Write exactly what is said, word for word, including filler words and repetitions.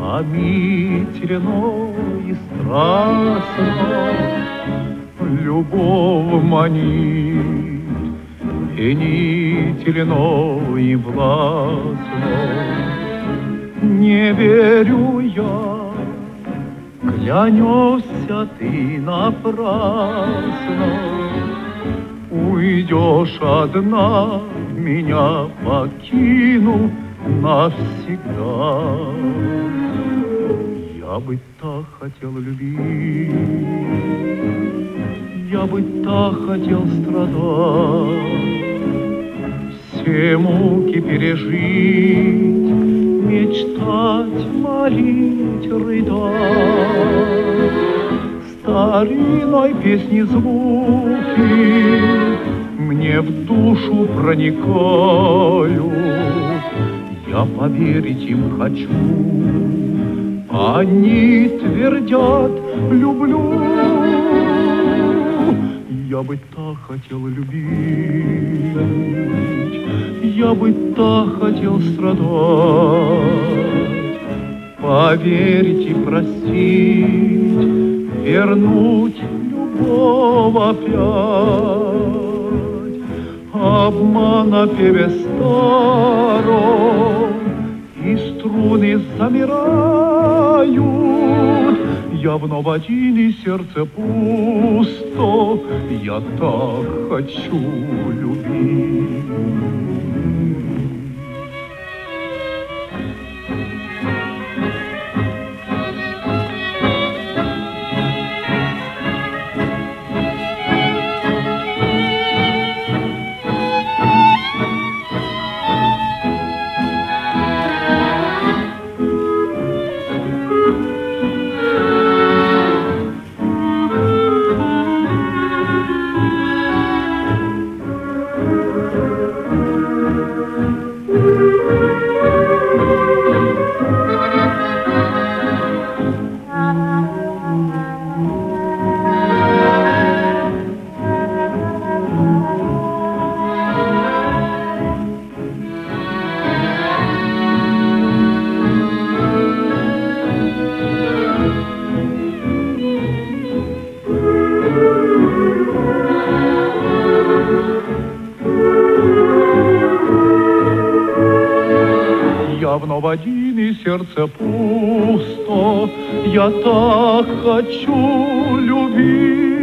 Томительно и страстно любовь манит, пленительно и властно. Не верю я, клянешься ты напрасно, уйдешь одна, меня покинув навсегда. Я бы так хотел любить, я бы так хотел страдать, все муки пережить, мечтать, молить, рыдать. Старинной песни звуки мне в душу проникают, я поверить им хочу. Они твердят: люблю. Я бы так хотел любить, я бы так хотел страдать, поверить и простить, вернуть любовь опять. Обман на певе старом, и струны замирают. Я вновь один, и сердце пусто, я так хочу любить. Я вновь один, и сердце пусто, я так хочу любить.